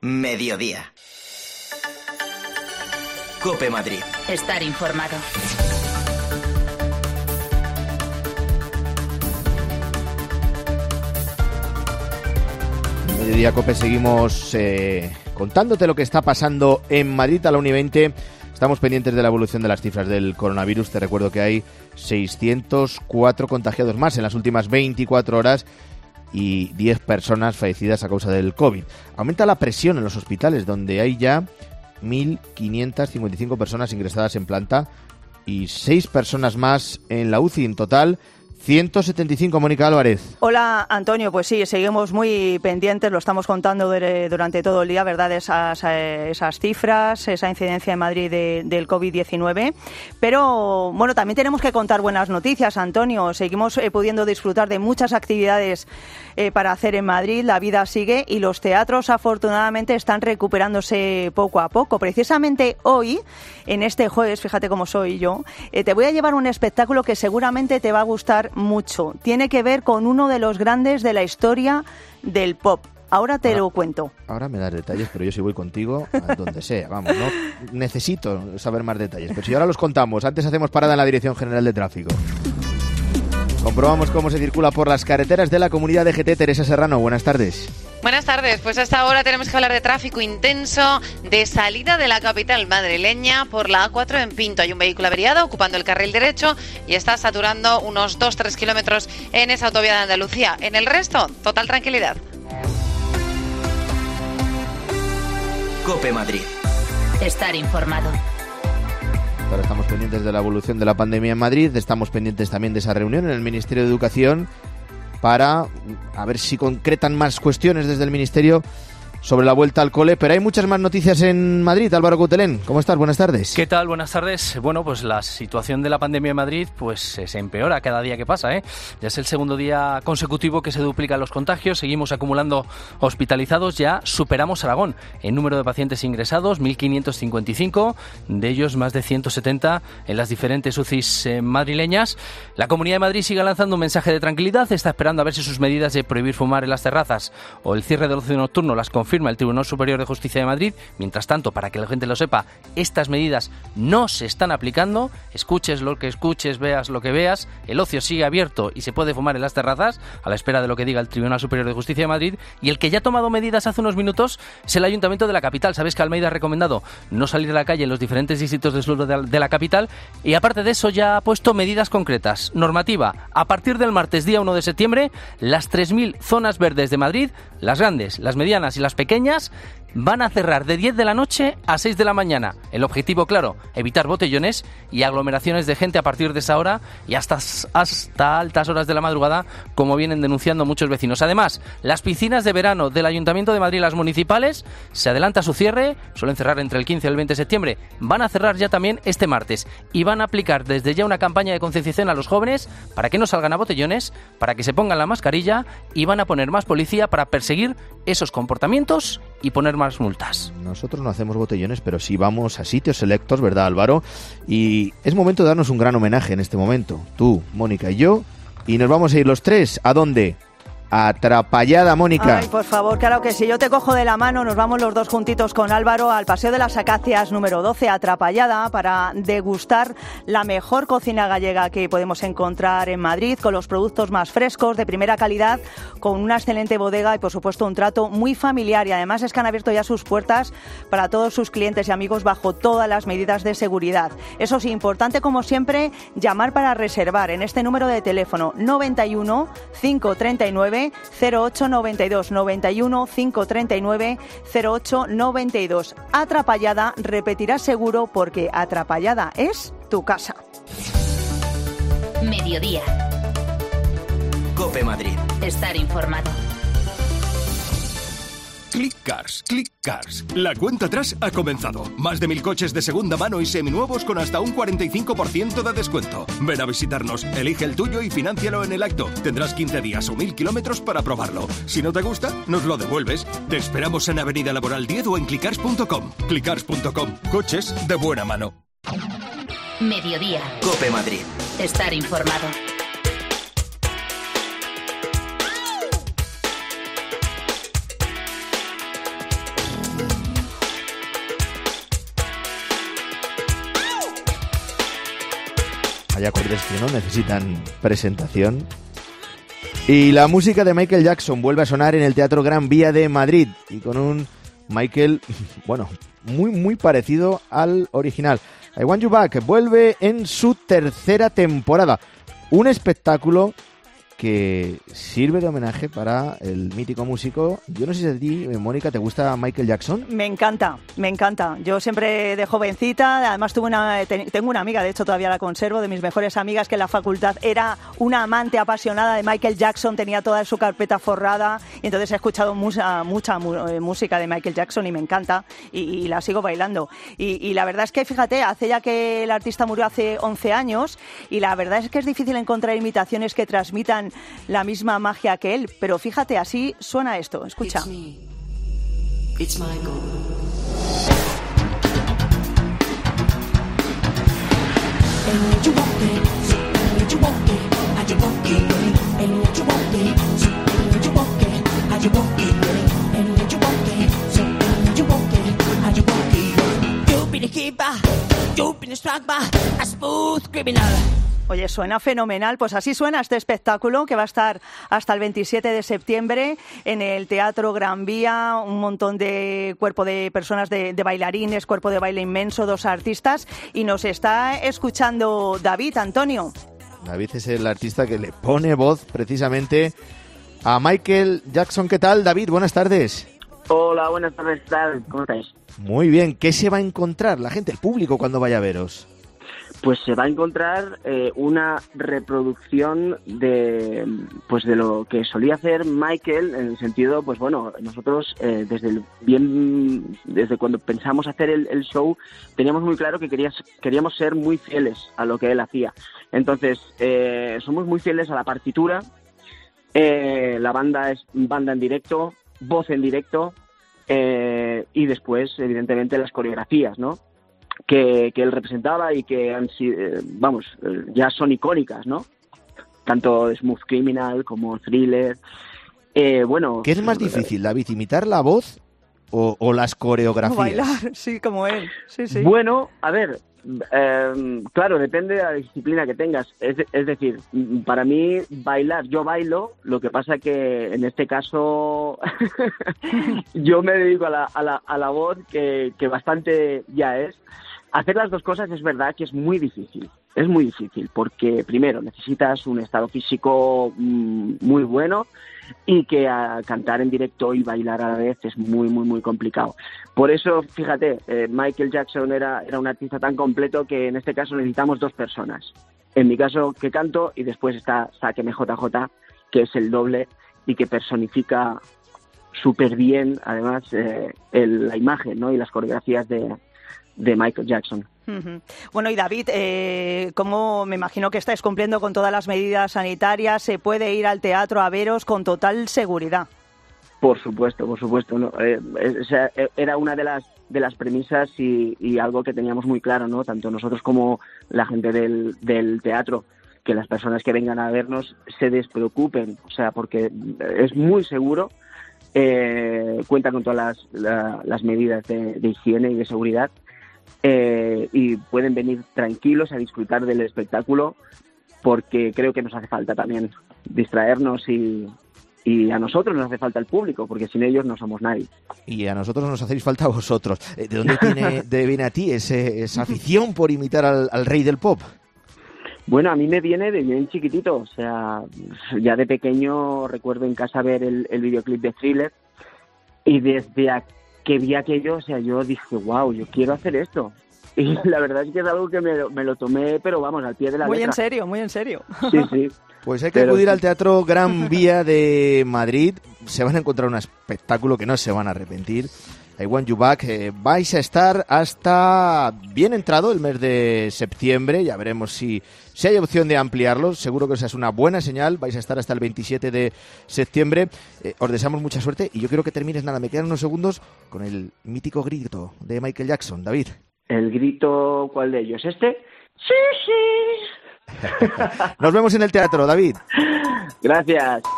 Mediodía. COPE Madrid. Estar informado. Mediodía COPE, seguimos contándote lo que está pasando en Madrid a la 1:20. Estamos pendientes de la evolución de las cifras del coronavirus. Te recuerdo que hay 604 contagiados más en las últimas 24 horas y 10 personas fallecidas a causa del COVID. Aumenta la presión en los hospitales, donde hay ya 1.555 personas ingresadas en planta y 6 personas más en la UCI. En total, 175, Mónica Álvarez. Hola, Antonio. Pues sí, seguimos muy pendientes, lo estamos contando durante todo el día, ¿verdad? Esas cifras, esa incidencia en Madrid del COVID-19. Pero, bueno, también tenemos que contar buenas noticias, Antonio. Seguimos pudiendo disfrutar de muchas actividades para hacer en Madrid. La vida sigue y los teatros, afortunadamente, están recuperándose poco a poco. Precisamente hoy, en este jueves, fíjate cómo soy yo, te voy a llevar un espectáculo que seguramente te va a gustar mucho. Tiene que ver con uno de los grandes de la historia del pop. Ahora te lo cuento. Ahora me das detalles, pero yo sí voy contigo a donde sea. Vamos, no necesito saber más detalles. Pero si ahora los contamos, antes hacemos parada en la Dirección General de Tráfico. Comprobamos cómo se circula por las carreteras de la comunidad de GT. Teresa Serrano, buenas tardes. Buenas tardes, pues hasta ahora tenemos que hablar de tráfico intenso de salida de la capital madrileña por la A4 en Pinto. Hay un vehículo averiado ocupando el carril derecho y está saturando unos 2-3 kilómetros en esa autovía de Andalucía. En el resto, total tranquilidad. COPE Madrid. Estar informado. Ahora estamos pendientes de la evolución de la pandemia en Madrid, estamos pendientes también de esa reunión en el Ministerio de Educación para a ver si concretan más cuestiones desde el Ministerio sobre la vuelta al cole, pero hay muchas más noticias en Madrid. Álvaro Coutelén, ¿cómo estás? Buenas tardes. ¿Qué tal? Buenas tardes. Bueno, pues la situación de la pandemia en Madrid pues se empeora cada día que pasa, ¿eh? Ya es el segundo día consecutivo que se duplican los contagios, seguimos acumulando hospitalizados, ya superamos Aragón en número de pacientes ingresados, 1.555, de ellos más de 170 en las diferentes UCIs madrileñas. La Comunidad de Madrid sigue lanzando un mensaje de tranquilidad, está esperando a ver si sus medidas de prohibir fumar en las terrazas o el cierre del ocio nocturno las confirma el Tribunal Superior de Justicia de Madrid. Mientras tanto, para que la gente lo sepa, estas medidas no se están aplicando. Escuches lo que escuches, veas lo que veas, el ocio sigue abierto y se puede fumar en las terrazas a la espera de lo que diga el Tribunal Superior de Justicia de Madrid. Y el que ya ha tomado medidas hace unos minutos es el Ayuntamiento de la capital. Sabes que Almeida ha recomendado no salir a la calle en los diferentes distritos del sur de la capital y aparte de eso ya ha puesto medidas concretas. Normativa: a partir del martes día 1 de septiembre, las 3.000 zonas verdes de Madrid, las grandes, las medianas y las pequeñas, van a cerrar de 10 de la noche a 6 de la mañana. El objetivo, claro, evitar botellones y aglomeraciones de gente a partir de esa hora y hasta altas horas de la madrugada, como vienen denunciando muchos vecinos. Además, las piscinas de verano del Ayuntamiento de Madrid, las municipales, se adelanta su cierre, suelen cerrar entre el 15 y el 20 de septiembre, van a cerrar ya también este martes y van a aplicar desde ya una campaña de concienciación a los jóvenes para que no salgan a botellones, para que se pongan la mascarilla y van a poner más policía para perseguir esos comportamientos y poner más multas. Nosotros no hacemos botellones, pero sí vamos a sitios selectos, ¿verdad, Álvaro? Y es momento de darnos un gran homenaje en este momento. Tú, Mónica y yo. Y nos vamos a ir los tres. ¿A dónde? Atrapallada, Mónica. Ay, por favor, claro que sí. Yo te cojo de la mano, nos vamos los dos juntitos con Álvaro al Paseo de las Acacias número 12, Atrapallada, para degustar la mejor cocina gallega que podemos encontrar en Madrid, con los productos más frescos, de primera calidad, con una excelente bodega y, por supuesto, un trato muy familiar. Y además es que han abierto ya sus puertas para todos sus clientes y amigos bajo todas las medidas de seguridad. Eso sí, importante como siempre, llamar para reservar en este número de teléfono 91 539 0892, 91 539 0892. Atrapallada, repetirás seguro porque Atrapallada es tu casa. Mediodía. COPE Madrid. Estar informado. Click Cars, Click Cars. La cuenta atrás ha comenzado. Más de 1.000 coches de segunda mano y seminuevos con hasta un 45% de descuento. Ven a visitarnos, elige el tuyo y fináncialo en el acto. Tendrás 15 días o 1.000 kilómetros para probarlo. Si no te gusta, nos lo devuelves. Te esperamos en Avenida Laboral 10 o en clickcars.com. Clickcars.com. Coches de buena mano. Mediodía. COPE Madrid. Estar informado. hay acordes que no necesitan presentación. Y la música de Michael Jackson vuelve a sonar en el Teatro Gran Vía de Madrid, y con un Michael, bueno, muy parecido al original. I Want You Back vuelve en su tercera temporada. Un espectáculo que sirve de homenaje para el mítico músico. Yo no sé si a ti, Mónica, ¿te gusta Michael Jackson? Me encanta. Yo siempre de jovencita, además tengo una amiga, de hecho todavía la conservo, de mis mejores amigas, que en la facultad era una amante apasionada de Michael Jackson, tenía toda su carpeta forrada, y entonces he escuchado mucha música de Michael Jackson y me encanta, y la sigo bailando. Y la verdad es que, fíjate, hace ya que el artista murió hace 11 años, y la verdad es que es difícil encontrar imitaciones que transmitan la misma magia que él, pero fíjate, así suena esto, escucha. It's Michael. Oye, suena fenomenal. Pues así suena este espectáculo, que va a estar hasta el 27 de septiembre en el Teatro Gran Vía. Un montón de cuerpo de personas, de bailarines, cuerpo de baile inmenso, 2 artistas. Y nos está escuchando David, Antonio. David es el artista que le pone voz precisamente a Michael Jackson. ¿Qué tal, David? Buenas tardes. Hola, buenas tardes. ¿Qué tal? ¿Cómo estáis? Muy bien. ¿Qué se va a encontrar la gente, el público, cuando vaya a veros? Pues se va a encontrar una reproducción de lo que solía hacer Michael, en el sentido, pues bueno, nosotros desde cuando pensamos hacer el show teníamos muy claro que queríamos ser muy fieles a lo que él hacía. Entonces, somos muy fieles a la partitura, la banda es banda en directo, voz en directo, y después, evidentemente, las coreografías, ¿no?, que él representaba y que han sido, ya son icónicas, ¿no? Tanto Smooth Criminal como Thriller. ¿Qué es más difícil, David, imitar la voz o las coreografías? O bailar, sí, como él. Sí. Bueno, a ver, claro, depende de la disciplina que tengas. Es decir, para mí bailar, yo bailo, lo que pasa que en este caso yo me dedico a la voz, que bastante ya es. Hacer las dos cosas es verdad que es muy difícil porque primero necesitas un estado físico muy bueno, y que a cantar en directo y bailar a la vez es muy complicado. Por eso, fíjate, Michael Jackson era un artista tan completo que en este caso necesitamos 2 personas. En mi caso, que canto, y después está Sáqueme JJ, que es el doble y que personifica súper bien, además, la imagen, ¿no?, y las coreografías de Michael Jackson. Uh-huh. Bueno, y David, ¿cómo me imagino que estáis cumpliendo con todas las medidas sanitarias? ¿Se puede ir al teatro a veros con total seguridad? Por supuesto, ¿no? Era una de las premisas y algo que teníamos muy claro, ¿no?, tanto nosotros como la gente del teatro, que las personas que vengan a vernos se despreocupen, o sea, porque es muy seguro, cuenta con todas las medidas de higiene y de seguridad, y pueden venir tranquilos a disfrutar del espectáculo, porque creo que nos hace falta también distraernos, y a nosotros nos hace falta el público, porque sin ellos no somos nadie. Y a nosotros nos hacéis falta a vosotros. ¿De dónde viene a ti esa afición por imitar al rey del pop? Bueno, a mí me viene de bien chiquitito, o sea, ya de pequeño recuerdo en casa ver el videoclip de Thriller, y desde que vi aquello, o sea, yo dije, wow, yo quiero hacer esto. Y la verdad es que es algo que me lo tomé, pero vamos, al pie de la letra. Muy en serio. Sí. Pues hay que acudir al Teatro Gran Vía de Madrid. Se van a encontrar un espectáculo que no se van a arrepentir. I Want You Back. Vais a estar hasta bien entrado el mes de septiembre. Ya veremos si hay opción de ampliarlo. Seguro que esa es una buena señal. Vais a estar hasta el 27 de septiembre. Os deseamos mucha suerte. Y yo quiero que termines, me quedan unos segundos, con el mítico grito de Michael Jackson. David. ¿El grito cuál de ellos? ¿Este? ¡Sí! Nos vemos en el teatro, David. Gracias.